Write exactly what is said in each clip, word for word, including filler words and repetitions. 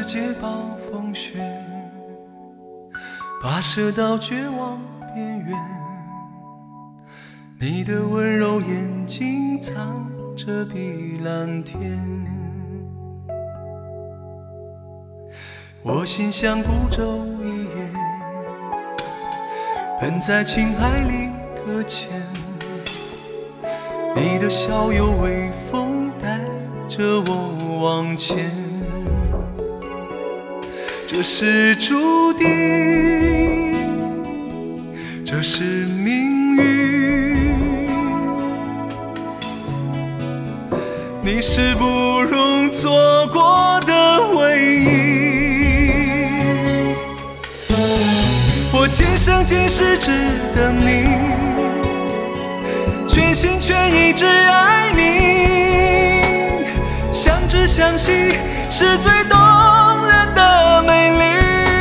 界暴风雪，跋涉到绝望边缘。你的温柔眼睛藏着碧蓝天，我心像孤舟一叶，奔在情海里搁浅。你的笑有微风带着我往前，这是注定，这是命运，你是不容错过的唯一。我今生今世只等你，全心全意只爱你，相知相惜是最动人的美丽。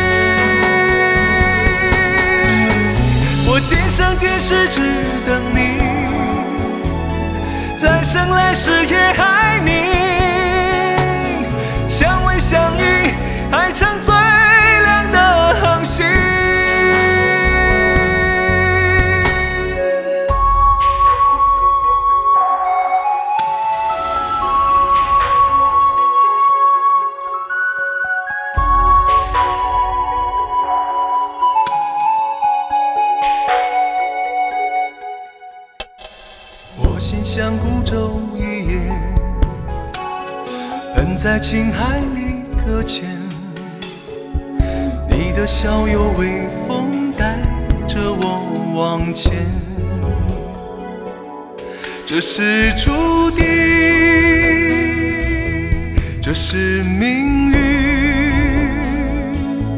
我今生今世只等你，来生来世也爱你，相偎相依，爱成最亮的恒星。我心像孤舟一叶，奔在情海里搁浅。你的笑有微风带着我往前，这是注定，这是命运，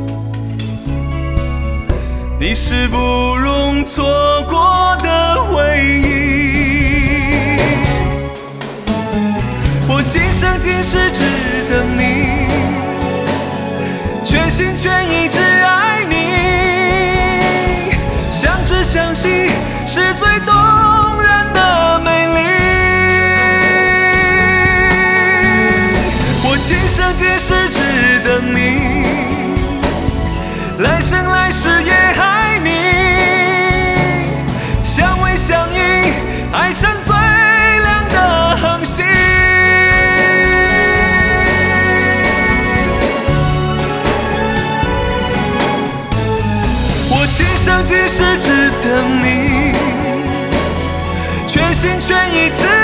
你是不容错过的唯一。我今生今世只等你，全心全意只爱你，相知相惜是最动人的美丽。我今生今世只等你，来生来世也爱你，相偎相依，爱成最亮的恒星。今生今世只等你，全心全意只